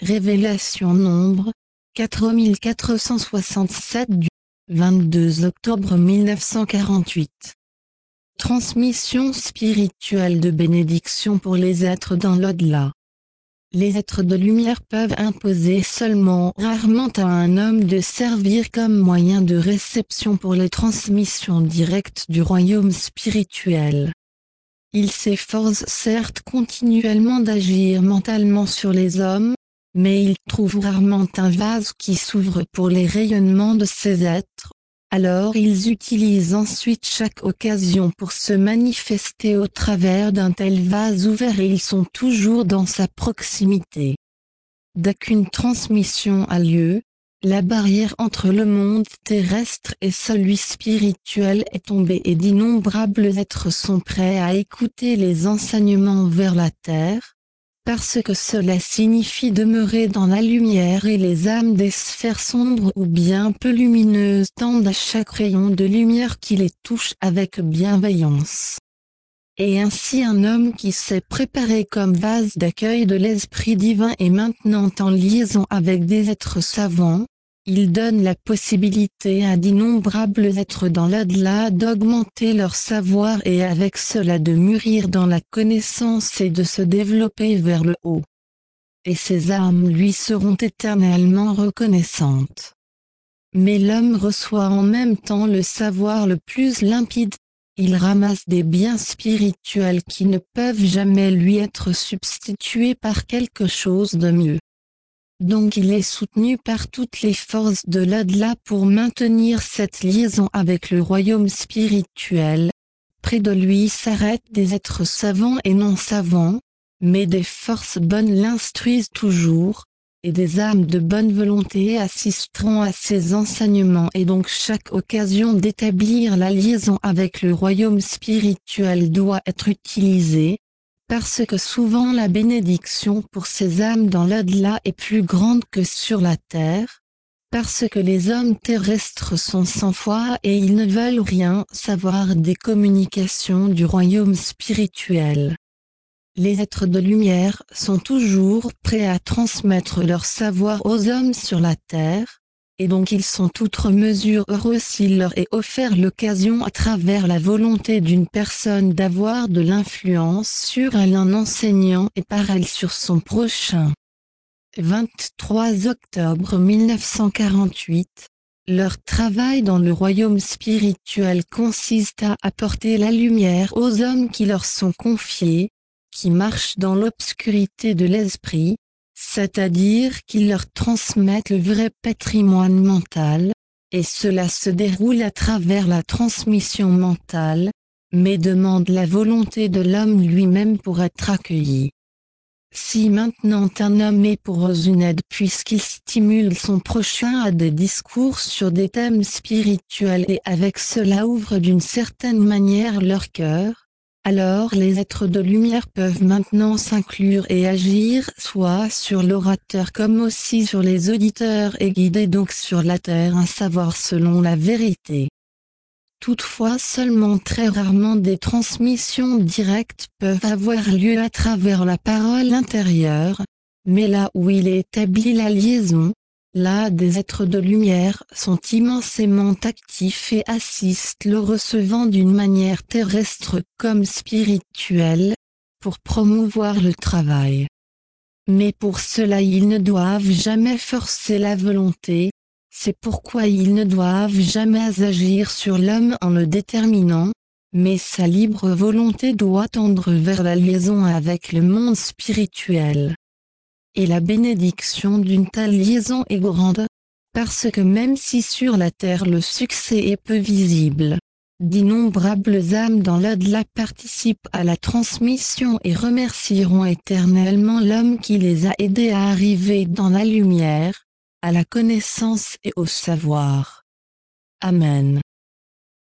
Révélation Nombre 4467 du 22 octobre 1948. Transmission spirituelle de bénédiction pour les êtres dans l'au-delà. Les êtres de lumière peuvent imposer seulement rarement à un homme de servir comme moyen de réception pour les transmissions directes du royaume spirituel. Ils s'efforcent certes continuellement d'agir mentalement sur les hommes, mais ils trouvent rarement un vase qui s'ouvre pour les rayonnements de ces êtres. Alors ils utilisent ensuite chaque occasion pour se manifester au travers d'un tel vase ouvert et ils sont toujours dans sa proximité. Dès qu'une transmission a lieu, la barrière entre le monde terrestre et celui spirituel est tombée et d'innombrables êtres sont prêts à écouter les enseignements vers la terre, parce que cela signifie demeurer dans la lumière et les âmes des sphères sombres ou bien peu lumineuses tendent à chaque rayon de lumière qui les touche avec bienveillance. Et ainsi un homme qui s'est préparé comme vase d'accueil de l'Esprit divin est maintenant en liaison avec des êtres savants. Il donne la possibilité à d'innombrables êtres dans l'au-delà d'augmenter leur savoir et avec cela de mûrir dans la connaissance et de se développer vers le haut. Et ces âmes lui seront éternellement reconnaissantes. Mais l'homme reçoit en même temps le savoir le plus limpide. Il ramasse des biens spirituels qui ne peuvent jamais lui être substitués par quelque chose de mieux. Donc il est soutenu par toutes les forces de l'au-delà pour maintenir cette liaison avec le royaume spirituel. Près de lui s'arrêtent des êtres savants et non savants, mais des forces bonnes l'instruisent toujours, et des âmes de bonne volonté assisteront à ses enseignements et donc chaque occasion d'établir la liaison avec le royaume spirituel doit être utilisée. Parce que souvent la bénédiction pour ces âmes dans l'au-delà est plus grande que sur la terre, parce que les hommes terrestres sont sans foi et ils ne veulent rien savoir des communications du royaume spirituel. Les êtres de lumière sont toujours prêts à transmettre leur savoir aux hommes sur la terre, et donc ils sont outre mesure heureux s'il leur est offert l'occasion à travers la volonté d'une personne d'avoir de l'influence sur un enseignant et par elle sur son prochain. 23 octobre 1948. Leur travail dans le royaume spirituel consiste à apporter la lumière aux hommes qui leur sont confiés, qui marchent dans l'obscurité de l'esprit, c'est-à-dire qu'ils leur transmettent le vrai patrimoine mental, et cela se déroule à travers la transmission mentale, mais demande la volonté de l'homme lui-même pour être accueilli. Si maintenant un homme est pour eux une aide puisqu'il stimule son prochain à des discours sur des thèmes spirituels et avec cela ouvre d'une certaine manière leur cœur, alors les êtres de lumière peuvent maintenant s'inclure et agir soit sur l'orateur comme aussi sur les auditeurs et guider donc sur la terre un savoir selon la vérité. Toutefois seulement très rarement des transmissions directes peuvent avoir lieu à travers la parole intérieure, mais là où il est établi la liaison, là des êtres de lumière sont immensément actifs et assistent le recevant d'une manière terrestre comme spirituelle, pour promouvoir le travail. Mais pour cela ils ne doivent jamais forcer la volonté, c'est pourquoi ils ne doivent jamais agir sur l'homme en le déterminant, mais sa libre volonté doit tendre vers la liaison avec le monde spirituel. Et la bénédiction d'une telle liaison est grande, parce que même si sur la terre le succès est peu visible, d'innombrables âmes dans l'au-delà participent à la transmission et remercieront éternellement l'homme qui les a aidés à arriver dans la lumière, à la connaissance et au savoir. Amen.